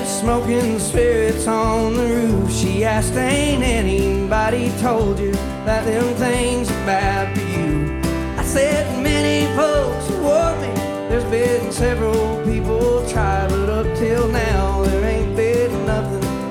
started smoking spirits on the roof. She asked, ain't anybody told you that them things are bad for you? I said, many folks warned me. There's been several people try, but